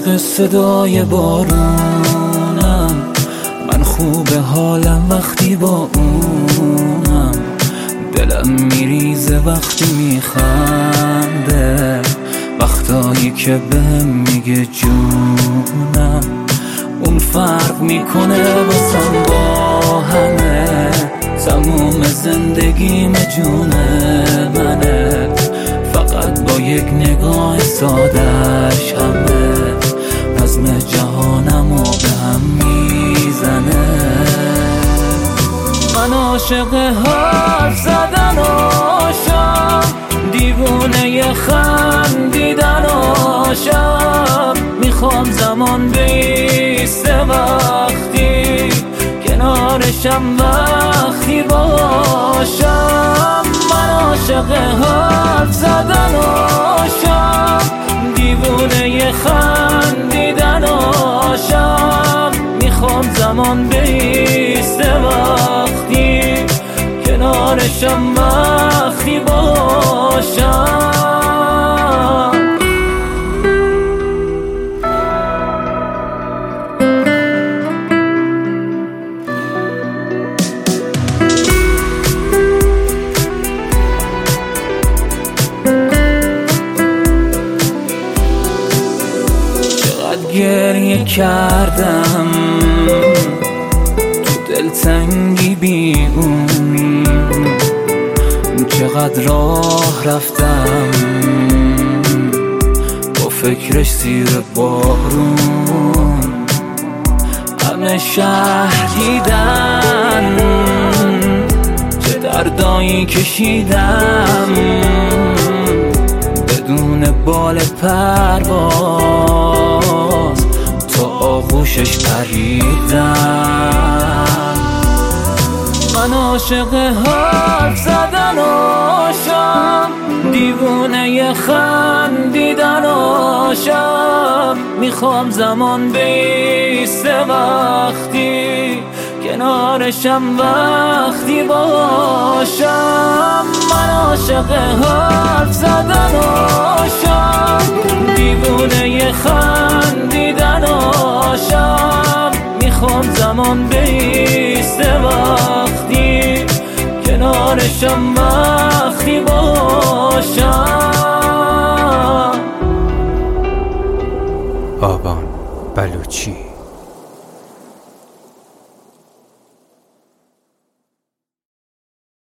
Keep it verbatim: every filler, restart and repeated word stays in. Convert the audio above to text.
عاشق صدای بارونم، من خوب حالم وقتی با اونم. دلم میریزه وقتی میخنده، وقتایی که بهم میگه جونم. اون فرق میکنه واسم با همه، تموم زندگیم جون منه. فقط با یک نگاه سادش همه نظم جهانمو به هم میزنه. من عاشق حرف زدن آشم، دیوونه خندیدن آشم. میخوام زمان بیسته وقتی کنارشم، وقتی باشم. من عاشق حرف زدن آشم، دیوونه خندیدن آشم. میخوام زمان بیسته وقتی کنارشم، وقتی باشم. گریه کردم تو دلتنگی بی اون، چقدر راه رفتم با فکرش زیر بارون. همه شهر دیدن چه دردایی کشیدم، بدون بال پرواز تو آغوشش پریدم. من عاشق حرف زدن آشم، دیوونه خندیدن آشم. میخوام زمان بیسته وقتی کنارشم، وقتی باشم. من عاشق حرف زدن آشم، دیوونه خندیدن آشم. میخوام زمان بیسته وقتی کنارشم، وقتی باشم. آبان بلوچی.